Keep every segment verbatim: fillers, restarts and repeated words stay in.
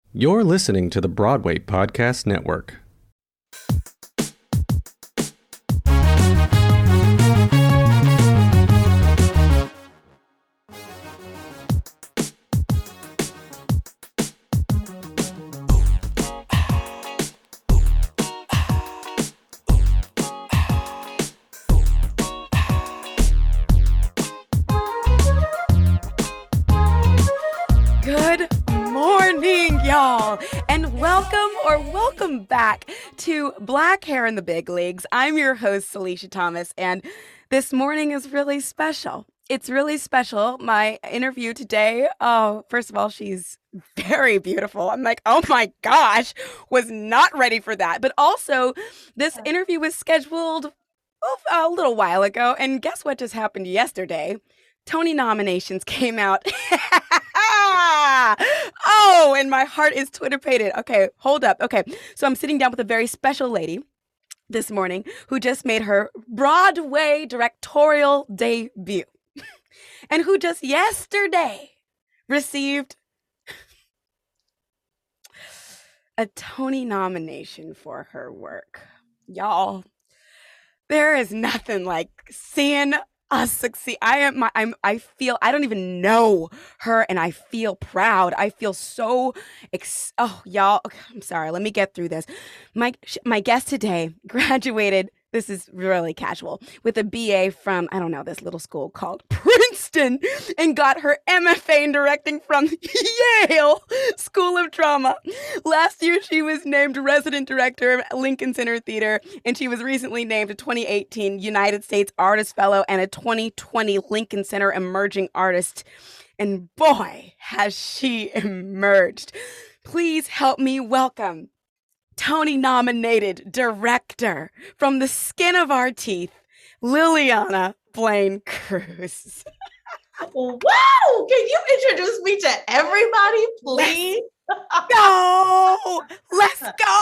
You're listening to the Broadway Podcast Network. Welcome back to Black Hair in the Big Leagues. I'm your host, Celicia Thomas, and this morning is really special. It's really special. My interview today, oh, first of all, she's very beautiful. I'm like, oh my gosh, was not ready for that. But also, this interview was scheduled oh, a little while ago, and guess what just happened yesterday? Tony nominations came out. Oh, and my heart is Twitter-pated. Okay, hold up. Okay, so I'm sitting down with a very special lady this morning who just made her Broadway directorial debut and who just yesterday received a Tony nomination for her work. Y'all, there is nothing like seeing us succeed. I am my I'm I feel I don't even know her and I feel proud. I feel so ex- oh y'all okay, I'm sorry. Let me get through this. My my guest today graduated, this is really casual, with a B A from, I don't know, this little school called Princeton, and got her M F A in directing from Yale School of Drama. Last year, she was named resident director of Lincoln Center Theater, and she was recently named a twenty eighteen United States Artist Fellow and a twenty twenty Lincoln Center Emerging Artist. And boy, has she emerged. Please help me welcome Tony-nominated director from the skin of our teeth, Liliana Blaine Cruz. Wow! Can you introduce me to everybody, please? Let's go! Let's go!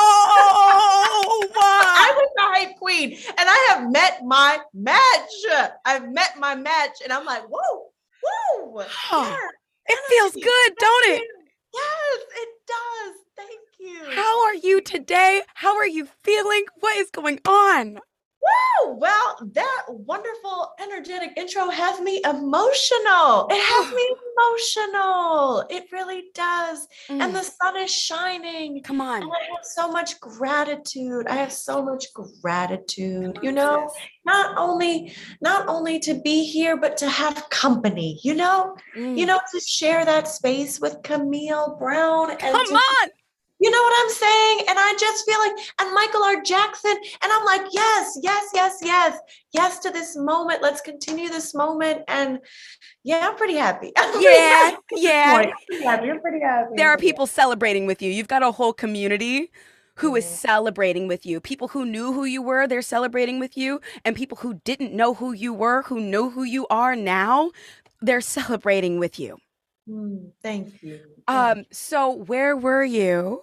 I was the hype queen, and I have met my match. I've met my match, and I'm like, whoa, whoa! Oh, it feels good, don't it? Yes, it does. Thank you. How are you today? How are you feeling? What is going on? Woo! Well, that wonderful, energetic intro has me emotional. It has me emotional. It really does. Mm. And the sun is shining. Come on. And I have so much gratitude. I have so much gratitude, you know, not only, not only to be here, but to have company, you know, mm. you know, to share that space with Camille Brown. And Come to- on. You know what I'm saying? And I just feel like, and Michael R. Jackson, and I'm like, yes, yes, yes, yes, yes to this moment. Let's continue this moment. And yeah, I'm pretty happy. I'm pretty yeah, happy yeah. I'm pretty happy. I'm pretty happy. There are people celebrating with you. You've got a whole community who is celebrating with you. People who knew who you were, they're celebrating with you. And people who didn't know who you were, who know who you are now, they're celebrating with you. Mm, thank you. Um. So where were you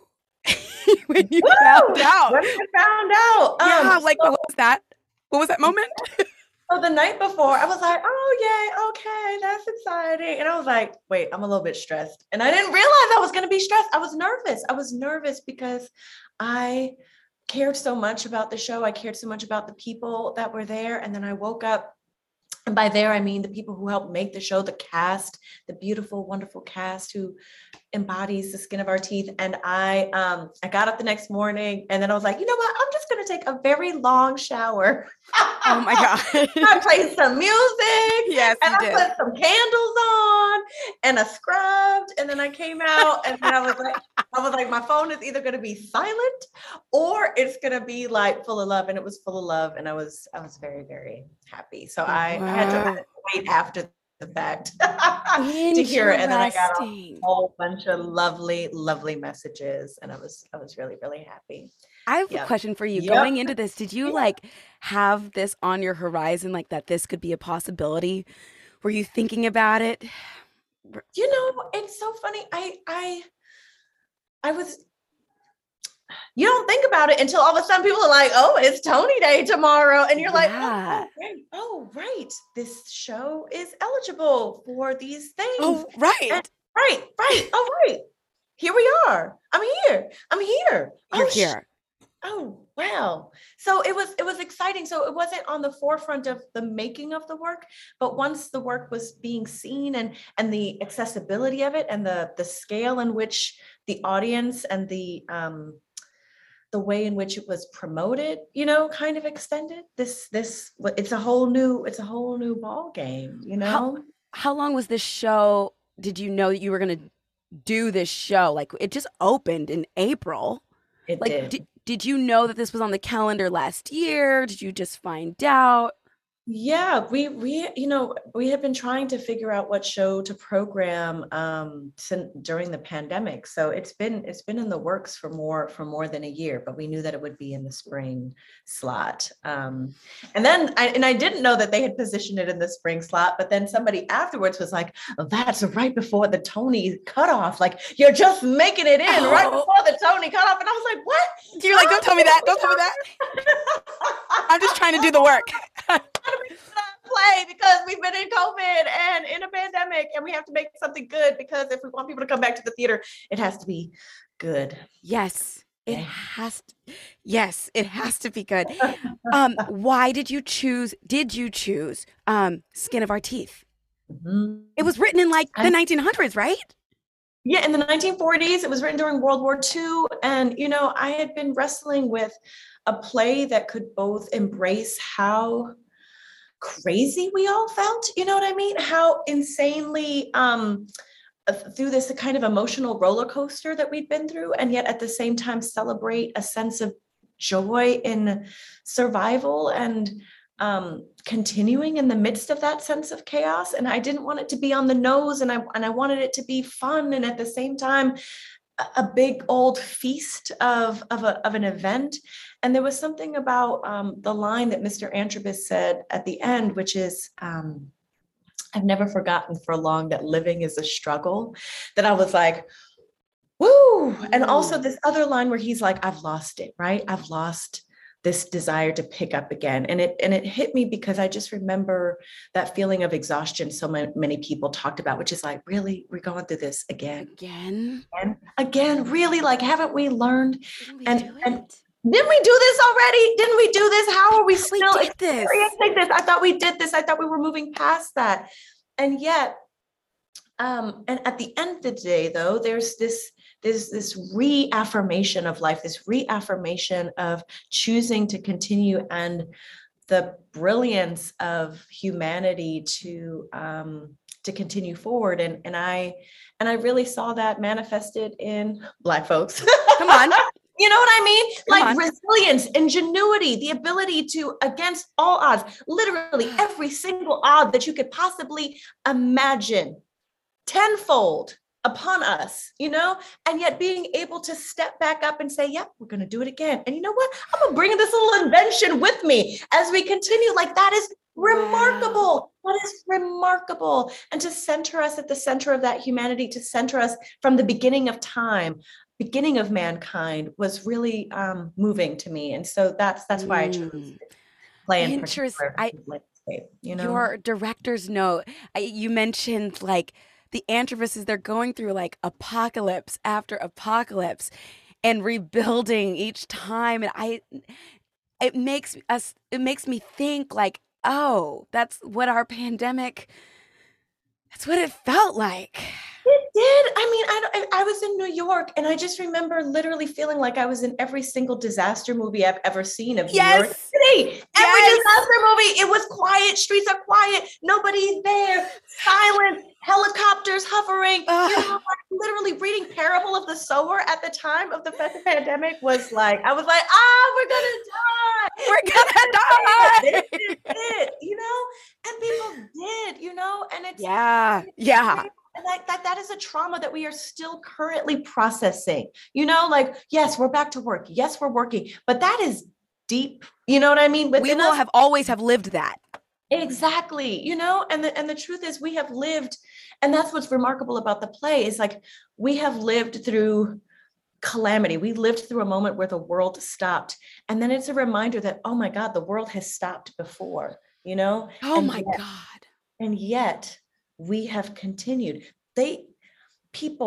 when you Woo! found out? When I found out. Yeah, um, like so, what was that? What was that moment? So the night before, I was like, oh, yay, okay, that's exciting. And I was like, wait, I'm a little bit stressed. And I didn't realize I was going to be stressed. I was nervous. I was nervous because I cared so much about the show. I cared so much about the people that were there. And then I woke up. And by there, I mean the people who helped make the show, the cast, the beautiful, wonderful cast who embodies the skin of our teeth. And I um, I got up the next morning and then I was like, you know what? I'm just going to take a very long shower. Oh my God. I played some music. Yes, and you I did. put some candles on and I scrubbed. And then I came out and then I was like, I was like, my phone is either going to be silent or it's going to be like full of love. And it was full of love. And I was, I was very, very happy. So I, Wow. I had to I had to wait after the fact to hear it. And then I got a whole bunch of lovely, lovely messages. And I was, I was really, really happy. I have Yep. a question for you. Yep. Going into this, did you Yeah. like have this on your horizon, like that this could be a possibility? Were you thinking about it? You know, it's so funny. I, I, I was, you don't think about it until all of a sudden people are like, oh, it's Tony Day tomorrow. And you're like, Yeah. oh, oh, right. oh, right. This show is eligible for these things. Oh, right. And- right, right. Oh, right. here we are. I'm here. I'm here. You're Oh, sh- here. oh, wow. So it was it was exciting. So it wasn't on the forefront of the making of the work, but once the work was being seen and and the accessibility of it and the the scale in which the audience and the um the way in which it was promoted, you know, kind of extended this this it's a whole new it's a whole new ball game, you How know. how long was this show? Did you know that you were gonna do this show? Like it just opened in April. It Like did. did, did you know that this was on the calendar last year? Did you just find out? Yeah, we we you know we have been trying to figure out what show to program um since during the pandemic. So it's been it's been in the works for more for more than a year, but we knew that it would be in the spring slot. Um, and then I and I didn't know that they had positioned it in the spring slot, but then somebody afterwards was like, oh, that's right before the Tony cutoff. Like you're just making it in right Oh. before the Tony cutoff. And I was like, what? You're like, don't tell me that. Don't tell me that. I'm just trying to do the work. Play because we've been in COVID and in a pandemic, and we have to make something good because if we want people to come back to the theater, it has to be good. Yes, it Yeah. has to. Yes, it has to be good. Um, why did you choose? Did you choose um, Skin of Our Teeth? Mhm. It was written in like the I- nineteen hundreds, right? Yeah, in the nineteen forties, it was written during World War Two, and you know, I had been wrestling with a play that could both embrace how crazy we all felt, you know what I mean? How insanely um uh, through this kind of emotional roller coaster that we'd been through, and yet at the same time celebrate a sense of joy in survival and um continuing in the midst of that sense of chaos. And I didn't want it to be on the nose, and I and I wanted it to be fun, and at the same time a- a big old feast of of, a, of an event. And there was something about um, the line that Mister Antrobus said at the end, which is um, I've never forgotten for long that living is a struggle, that I was like, woo. And also Mm. this other line where he's like, I've lost it, right? I've lost this desire to pick up again. And it and it hit me because I just remember that feeling of exhaustion so many, many people talked about, which is like, really, we're going through this again, Again? and again, really, like, haven't we learned? Didn't we And do and it? didn't we do this already? Didn't we do this? How are we We still did this. experiencing this? I thought we did this. I thought we were moving past that. And yet, um, and at the end of the day, though, there's this, there's this reaffirmation of life, this reaffirmation of choosing to continue, and the brilliance of humanity to um, to continue forward. And and I and I really saw that manifested in Black folks. Come on. You know what I mean? Come Like on. resilience, ingenuity, the ability to, against all odds, literally every single odd that you could possibly imagine, tenfold upon us, you know, and yet being able to step back up and say, yep, we're going to do it again. And you know what? I'm going to bring this little invention with me as we continue. Like, that is remarkable. That is remarkable. And to center us at the center of that humanity, to center us from the beginning of time, beginning of mankind, was really um, moving to me. And so that's that's why I chose Mm. to play in Interest- particular I- landscape, you know. Your director's note, I, you mentioned like the Antrobuses, they're going through like apocalypse after apocalypse and rebuilding each time. And I, it makes us, it makes me think like, oh, that's what our pandemic, that's what it felt like. It did. I mean, I, don't- I I was in New York, and I just remember literally feeling like I was in every single disaster movie I've ever seen of New York Yes. City. Every Yes. disaster movie, it was quiet. Streets are quiet. Nobody's there. Silent. Helicopters hovering. Ugh. You know, like, literally reading Parable of the Sower at the time of the pandemic was like, I was like, ah, we're gonna die. We're gonna die. This is it, you know? And people did, you know? And it's Yeah. Yeah. and like that, that is a trauma that we are still currently processing. You know, like, yes, we're back to work. Yes, we're working, but that is deep. You know what I mean? We Within will us. have always have lived that. Exactly. You know, and the and the truth is, we have lived, and that's what's remarkable about the play, is like, we have lived through calamity. We lived through a moment where the world stopped. And then it's a reminder that, oh my God, the world has stopped before, you know? Oh And my yet- God. And yet we have continued. They, people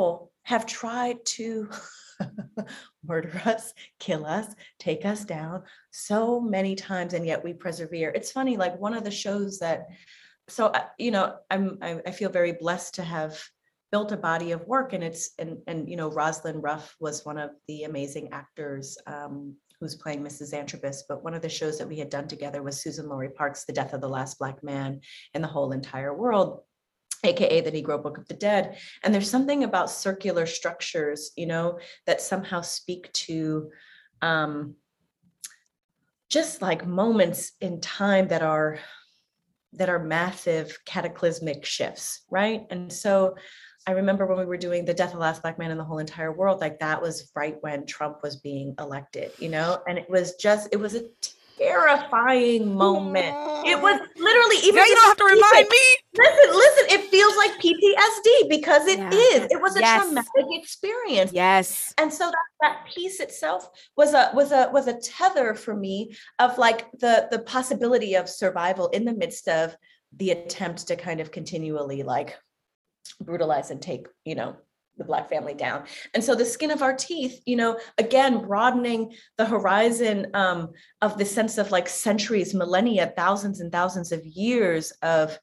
have tried to murder us, kill us, take us down so many times, and yet we persevere. It's funny, like one of the shows that, so uh, you know, I'm I, I feel very blessed to have built a body of work, and it's and and you know, Rosalind Ruff was one of the amazing actors um, who's playing Missus Antrobus. But one of the shows that we had done together was Susan Laurie Parks' The Death of the Last Black Man in the Whole Entire World, A K A the Negro Book of the Dead. And there's something about circular structures, you know, that somehow speak to um, just like moments in time that are that are massive cataclysmic shifts, right? And so I remember when we were doing The Death of the Last Black Man in the Whole Entire World, like that was right when Trump was being elected, you know, and it was just, it was a terrifying moment. It was literally, even now you don't have to remind me. Listen, listen, it feels like P T S D because it Yeah. is. It was a Yes. traumatic experience. Yes. And so that, that piece itself was a was a was a tether for me of like the the possibility of survival in the midst of the attempt to kind of continually like brutalize and take, you know, the Black family down. And so the skin of our teeth, you know, again, broadening the horizon um, of the sense of like centuries, millennia, thousands and thousands of years of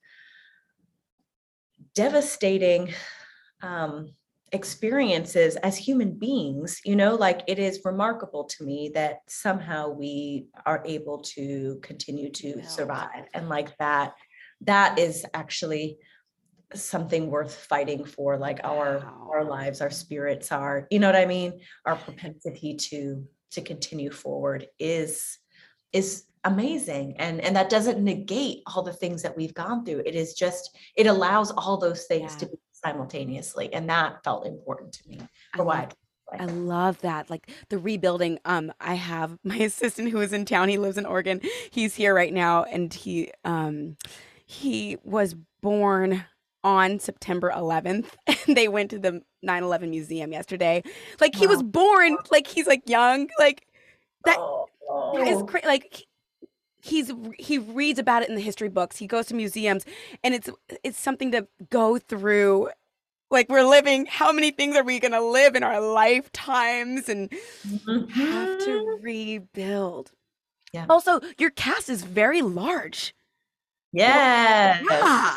devastating um, experiences as human beings, you know, like it is remarkable to me that somehow we are able to continue to survive. And like that, that is actually something worth fighting for, like our Wow. our lives, our spirits, our, you know what I mean, our propensity to to continue forward is is amazing. And and that doesn't negate all the things that we've gone through. It is just, it allows all those things Yeah. to be simultaneously, and that felt important to me I for love, why I I like love that. Like the rebuilding. Um, I have my assistant who is in town. He lives in Oregon. He's here right now, and he um he was born on September eleventh, and they went to the nine eleven museum yesterday. Like he was Wow. born, like he's like young, like that. Oh, That is oh. crazy. Like he- he's he reads about it in the history books. He goes to museums, and it's it's something to go through. Like we're living, how many things are we gonna live in our lifetimes and have to Mhm. rebuild? Yeah. Also, your cast is very large. Yes. Yeah.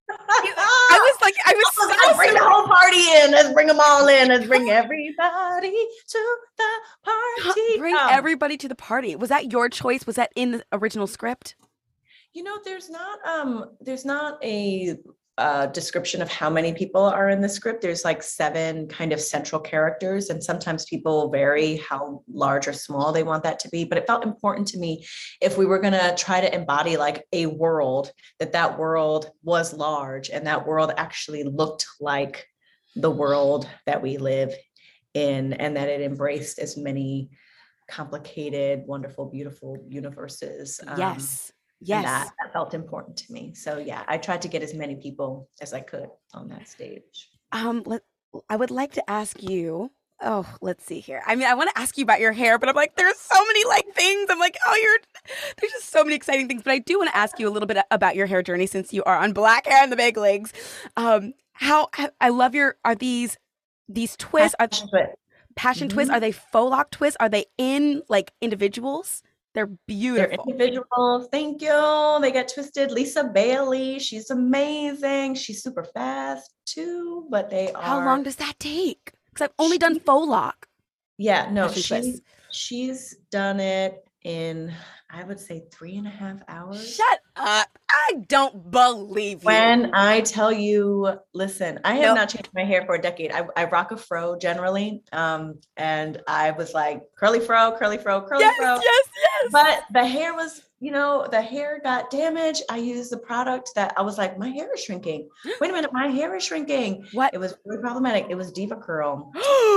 I was like, I was I was so like, bring the whole party in. Let's bring them all in. Let's bring everybody to the party. bring Um, everybody to the party. Was that your choice? Was that in the original script? You know, there's not um, there's not a uh, description of how many people are in the script. There's like seven kind of central characters, and sometimes people vary how large or small they want that to be. But it felt important to me, if we were going to try to embody like a world, that that world was large and that world actually looked like the world that we live in, and that it embraced as many complicated, wonderful, beautiful universes. Um, Yes. and Yes. that, that felt important to me. So yeah, I tried to get as many people as I could on that stage. Um, let, I would like to ask you. Oh, let's see here. I mean, I want to ask you about your hair, but I'm like, there's so many like things. I'm like, oh, you're. There's just so many exciting things. But I do want to ask you a little bit about your hair journey, since you are on Black Hair in the Big Leagues. Um, how I love your. Are these these twists? Are Passion twist. passion Mhm. twists? Are they faux lock twists? Are they in like individuals? They're They're beautiful. individuals. Thank you. They get twisted. Lisa Bailey, she's amazing. She's super fast too, but they are. How long does that take? Because I've only She- done faux lock. Yeah, no, Passion she twists. she's done it in, I would say, three and a half hours. Shut up! I don't believe you. When I tell you, listen, I have Nope. not changed my hair for a decade. I, I rock a fro generally. Um, and I was like, curly fro, curly fro, curly yes, fro. yes, yes. But the hair was, you know, the hair got damaged. I used the product that I was like, my hair is shrinking. Wait a minute, my hair is shrinking. What? It was really problematic. It was Diva Curl.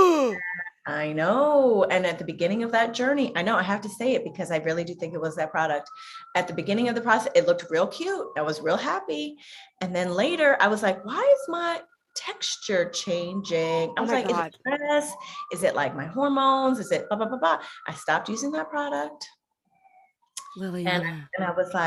I know. And at the beginning of that journey, I know I have to say it because I really do think it was that product. At the beginning of the process, it looked real cute. I was real happy. And then later I was like, why is my texture changing? I Oh was my like, God. is it stress? Is it like my hormones? Is it blah, blah, blah, blah? I stopped using that product. And, Liliana. and I was like,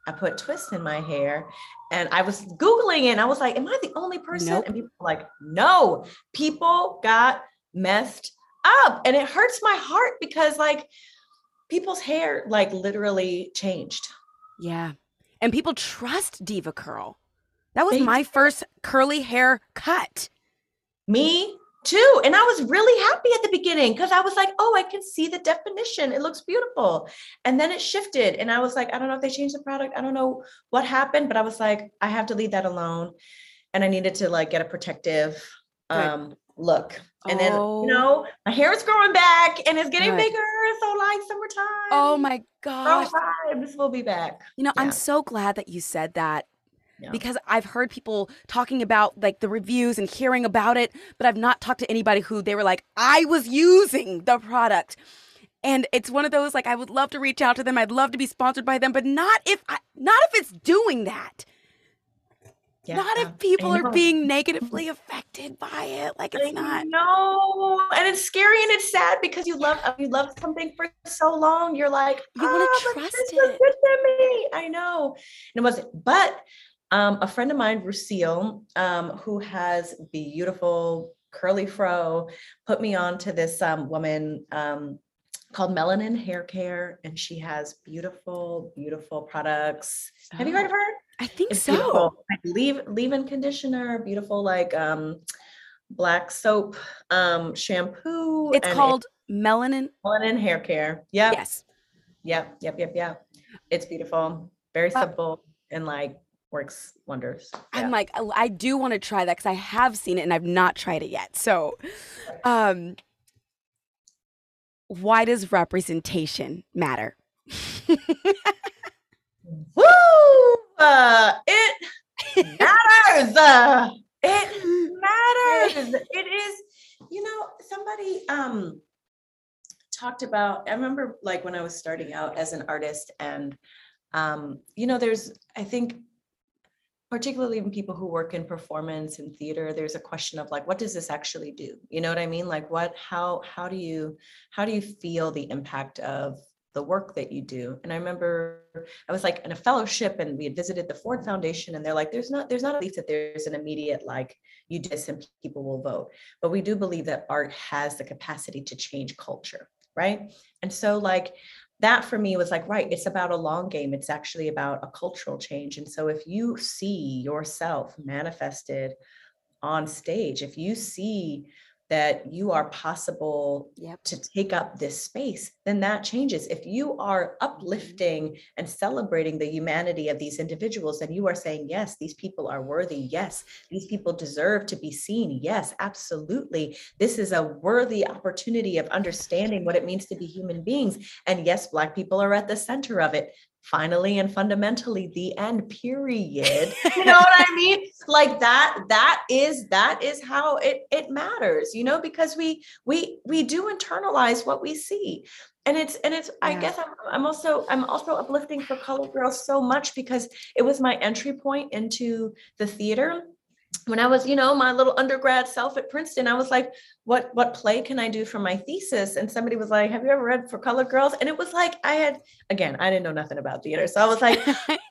I put twists in my hair, and I was Googling it and I was like, am I the only person? Nope. And people were like, no, people got messed up. And it hurts my heart because like people's hair like literally changed. Yeah. And people trust Diva Curl. That was They my do. first curly hair cut. Me too. And I was really happy at the beginning because I was like, oh, I can see the definition. It looks beautiful. And then it shifted. And I was like, I don't know if they changed the product. I don't know what happened, but I was like, I have to leave that alone. And I needed to like get a protective um, look. And then, Oh. you know, my hair is growing back and it's getting Good. bigger. So like summertime. Oh my gosh. Girl vibes will be back. You know, Yeah. I'm so glad that you said that. Yeah. Because I've heard people talking about like the reviews and hearing about it, but I've not talked to anybody who they were like, I was using the product. And it's one of those, like, I would love to reach out to them. I'd love to be sponsored by them, but not if I, not if it's doing that. Yeah. Not if people I are know. being negatively affected by it. Like, it's I not. know, and it's scary and it's sad because you love you love something for so long. You're like, You wanna "Ah, but trust this was it." good to me. I know, and it wasn't. But um, a friend of mine, Lucille, um, who has beautiful curly fro, put me on to this um, woman um, called Melanin Hair Care, and she has beautiful, beautiful products. Have you heard of her? I think It's so. beautiful. Like leave leave-in conditioner, beautiful like um black soap um shampoo. It's and called Melanin. melanin hair care. Yep. Yes. Yep. Yep. Yep. Yep. It's beautiful. Very Uh, simple and like works wonders. I'm Yeah. like, I, I do want to try that because I have seen it and I've not tried it yet. So, um, why does representation matter? Woo! Uh, it matters. Uh, it matters. It is, you know, somebody um talked about, I remember like when I was starting out as an artist, and um, you know, there's, I think, particularly when people who work in performance and theater, there's a question of like, what does this actually do? You know what I mean? Like what, how, how do you, how do you feel the impact of the work that you do? And I remember I was like in a fellowship and we had visited the Ford Foundation, and they're like, there's not, there's not at least that there's an immediate, like you do this and people will vote. But we do believe that art has the capacity to change culture, right? And so like, that for me was like, right, it's about a long game. It's actually about a cultural change. And so if you see yourself manifested on stage, if you see that you are possible Yep. to take up this space, then that changes. If you are uplifting and celebrating the humanity of these individuals, then you are saying, yes, these people are worthy. Yes, these people deserve to be seen. Yes, absolutely. This is a worthy opportunity of understanding what it means to be human beings. And yes, Black people are at the center of it. Finally and fundamentally, the end, period. You know what I mean? Like that, that is, that is how it, it matters, you know, because we, we, we do internalize what we see. And it's, and it's, I Yeah. guess I'm, I'm also, I'm also uplifting for Colored Girls so much because it was my entry point into the theater. When I was, you know, my little undergrad self at Princeton, I was like, what, what play can I do for my thesis? And somebody was like, have you ever read For Colored Girls? And it was like, I had, again, I didn't know nothing about theater. So I was like,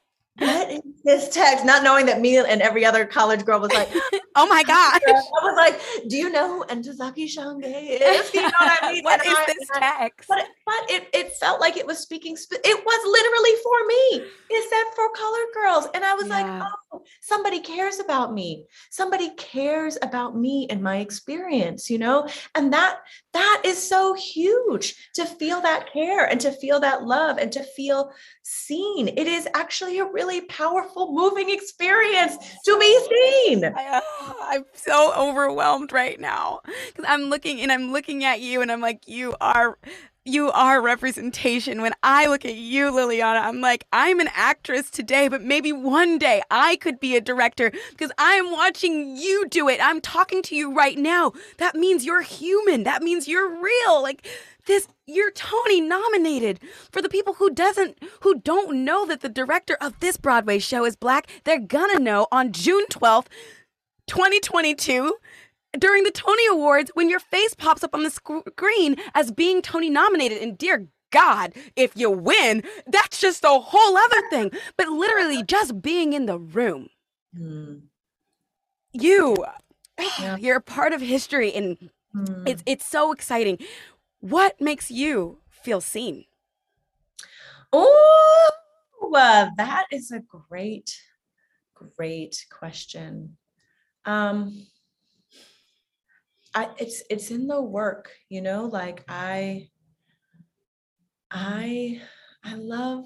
what is this text? Not knowing that me and every other college girl was like, Oh my gosh. I was like, do you know who Ntozake Shange is? You know what I mean? What And is I- this and I- text? But, but it, it felt like it was speaking, sp- it was literally for me. It said For Colored Girls. And I was Yeah. like, oh, somebody cares about me. Somebody cares about me and my experience, you know? And that, that is so huge to feel that care and to feel that love and to feel seen. It is actually a really powerful, moving experience to be seen. I, uh, I'm so overwhelmed right now because I'm looking and I'm looking at you and I'm like, you are, you are representation. When I look at you, Liliana, I'm like, I'm an actress today, but maybe one day I could be a director because I'm watching you do it. I'm talking to you right now. That means you're human. That means you're real. Like this, you're Tony nominated. For the people who doesn't, who don't know that the director of this Broadway show is Black, they're gonna know on June twelfth, twenty twenty-two, during the Tony Awards, when your face pops up on the sc- screen as being Tony nominated. And dear God, if you win, that's just a whole other thing. But literally just being in the room, Mm. you, Yeah. you're a part of history, and Mm. it's it's so exciting. What makes you feel seen? Oh, uh, that is a great, great question. Um, I it's it's in the work, you know, like I I I love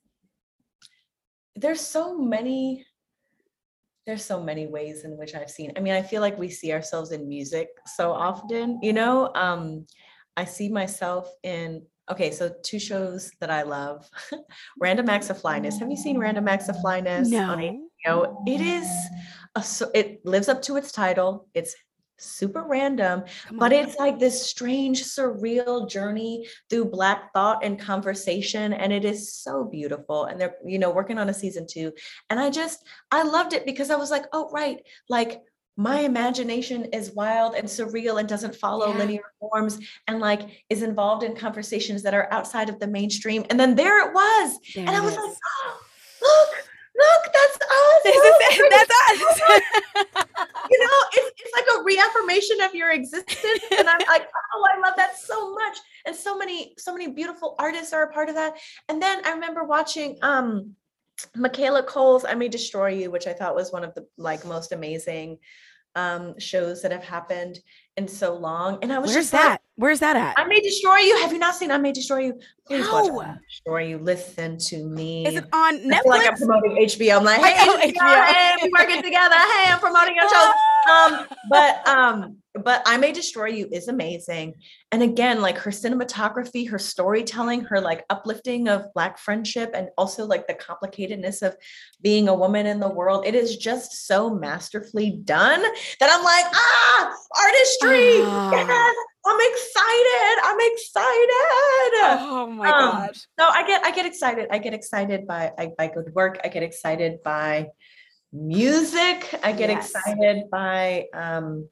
there's so many there's so many ways in which I've seen. I mean, I feel like we see ourselves in music so often, you know. Um, I see myself in okay, so two shows that I love. Random Acts of Flyness. Have you seen Random Acts of Flyness on No. H B O? It is a so it lives up to its title. It's super random, Come but on. it's like this strange, surreal journey through Black thought and conversation. And it is so beautiful. And they're, you know, working on a season two. And I just, I loved it because I was like, oh, right. Like my imagination is wild and surreal and doesn't follow Yeah. linear forms and like is involved in conversations that are outside of the mainstream. And then there it was. There and I it was is. like, oh, look, look, that's us. This is Look, it. That's us. you know, it's, it's like a reaffirmation of your existence. And I'm like, oh, I love that so much. And so many, so many beautiful artists are a part of that. And then I remember watching um Michaela Cole's I May Destroy You, which I thought was one of the like most amazing um shows that have happened in so long. And I was Where's just like, that? Where's that at? I May Destroy You. Have you not seen I May Destroy You? Please watch No. I May Destroy You. Listen to me. Is it on I feel like I'm Netflix? promoting H B O. I'm like, I hey, know, H B O, H B O. hey, we working together. Hey, I'm promoting your show. Um, but um, but I May Destroy You is amazing. And again, like her cinematography, her storytelling, her like uplifting of Black friendship, and also like the complicatedness of being a woman in the world. It is just so masterfully done that I'm like, ah, artistry. Ah. Yes, I'm excited. I'm excited. Oh my Um, gosh. No, I get I get excited. I get excited by I, by good work. I get excited by music. I get Yes. excited by um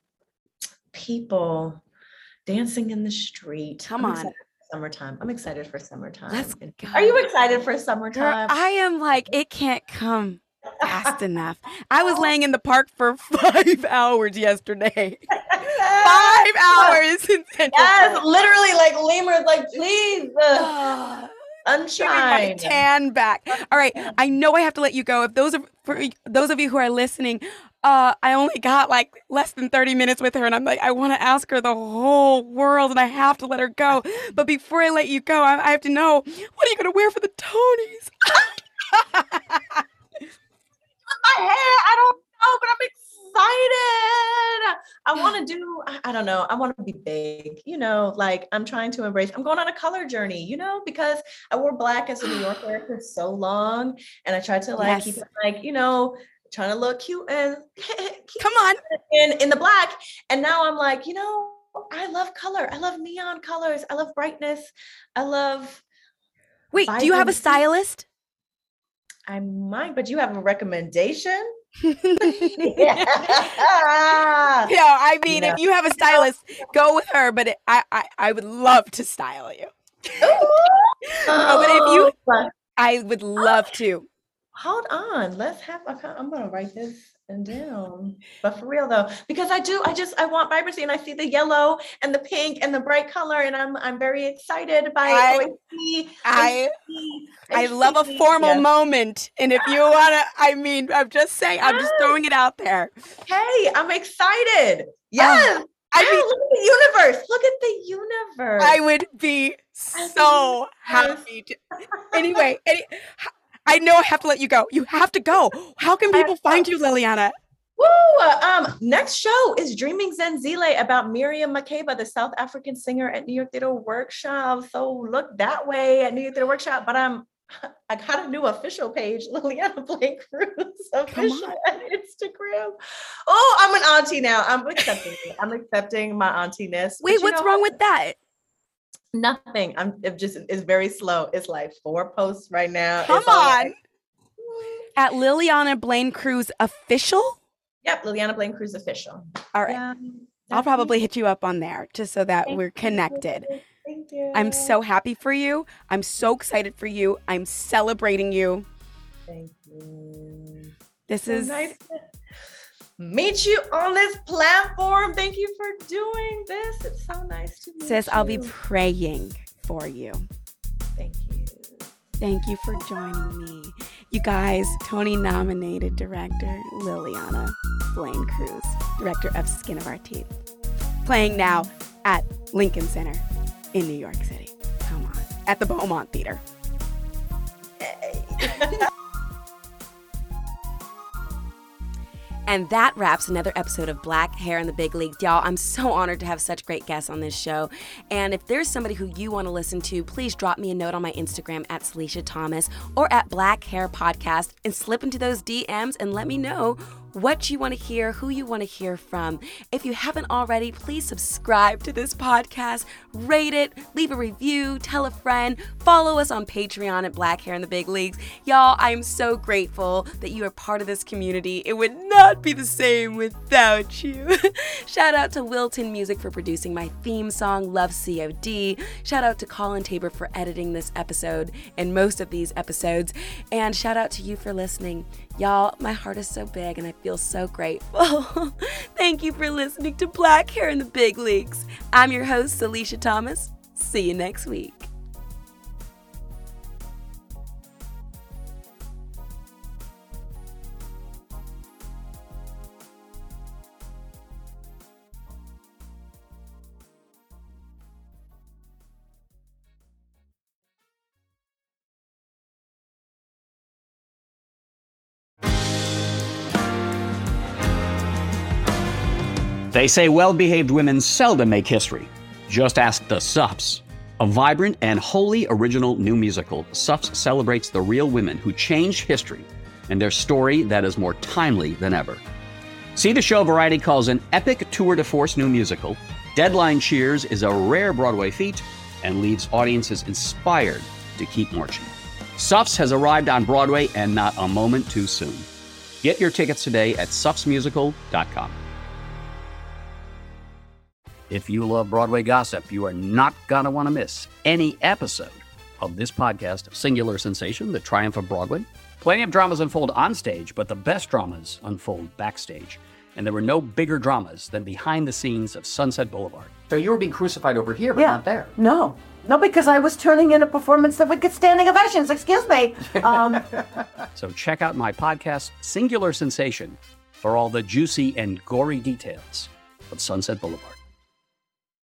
people dancing in the street. Come I'm on. excited for summertime. I'm excited for summertime. Let's Are you go. excited for Girl, summertime? I am like, it can't come fast enough. I was laying in the park for five hours yesterday. Five hours in Central Yes, Park. literally like lemurs, like please, uh, Ah, give me my sunshine. tan back. All right, I know I have to let you go. If those of for those of you who are listening, uh, I only got like less than thirty minutes with her, and I'm like, I want to ask her the whole world, and I have to let her go. But before I let you go, I, I have to know, what are you gonna wear for the Tonys? My hair, I don't know, but I'm excited. I want to do, I I don't know, I want to be big, you know, like I'm trying to embrace, I'm going on a color journey, you know, because I wore black as a New Yorker for so long. And I tried to like Yes. keep it like, you know, trying to look cute and Come on. in, in the black. And now I'm like, you know, I love color. I love neon colors. I love brightness. I love Wait, do you have a vibrancy. stylist? I might, but you have a recommendation? Yeah, Yeah. I mean, Yeah. if you have a stylist, go with her. But it, I, I, I would love to style you. Oh, but if you- but I would love to. hold on, let's have. a co- I'm gonna write this down. But for real though, because I do, I just, I want vibrancy, and I see the yellow and the pink and the bright color, and I'm, I'm very excited by I- it. So I see, I, see, I love a see- formal yeah. moment, and if you wanna, I mean, I'm just saying, I'm just throwing it out there. Hey, I'm excited. Yes. I Yeah, mean, look at the universe. Look at the universe. I would be so happy to. Anyway, any, I know I have to let you go. You have to go. How can people find you, Liliana? Woo! Um, next show is Dreaming Zenzile about Miriam Makeba, the South African singer at New York Theater Workshop. So look that way at New York Theater Workshop. But I'm I got a new official page, Liliana Blaine Cruz official on Instagram. Oh, I'm an auntie now. I'm accepting it. I'm accepting my auntie-ness. But Wait, you what's know wrong what? with that? Nothing. I'm it just it's very slow. It's like four posts right now. Come It's all on. like, At Liliana Blaine Cruz official? yep, Liliana Blaine Cruz official. All right. Yeah, I'll that's probably me. hit you up on there just so that Thank we're you. connected. Thank Thank you. I'm so happy for you. I'm so excited for you. I'm celebrating you. Thank you. This So is nice to meet you on this platform. Thank you for doing this. It's so nice to meet sis, you. I'll be praying for you. Thank you. Thank you for joining me. You guys, Tony-nominated director Liliana Blaine Cruz, director of Skin of Our Teeth, playing now at Lincoln Center in New York City. Come on. At the Beaumont Theater. And that wraps another episode of Black Hair in the Big Leagues. Y'all, I'm so honored to have such great guests on this show. And if there's somebody who you want to listen to, please drop me a note on my Instagram at Celicia Thomas or at Black Hair Podcast and slip into those D Ms and let me know what you want to hear, who you want to hear from. If you haven't already, please subscribe to this podcast, rate it, leave a review, tell a friend, follow us on Patreon at Black Hair in the Big Leagues. Y'all, I am so grateful that you are part of this community. It would not be the same without you. Shout out to Wilton Music for producing my theme song, Love C O D. Shout out to Colin Tabor for editing this episode and most of these episodes. And shout out to you for listening. Y'all, my heart is so big and I feel so grateful. Thank you for listening to Black Hair in the Big Leagues. I'm your host, Celicia Thomas. See you next week. They say well-behaved women seldom make history. Just ask the Suffs. A vibrant and wholly original new musical, Suffs celebrates the real women who changed history and their story that is more timely than ever. See the show Variety calls an epic tour de force new musical. Deadline cheers is a rare Broadway feat and leaves audiences inspired to keep marching. Suffs has arrived on Broadway and not a moment too soon. Get your tickets today at suffs musical dot com. If you love Broadway gossip, you are not going to want to miss any episode of this podcast, Singular Sensation, The Triumph of Broadway. Plenty of dramas unfold on stage, but the best dramas unfold backstage. And there were no bigger dramas than behind the scenes of Sunset Boulevard. So you were being crucified over here, but yeah. not there. No. No, because I was turning in a performance that would get standing ovations. Excuse me. Um, So check out my podcast, Singular Sensation, for all the juicy and gory details of Sunset Boulevard.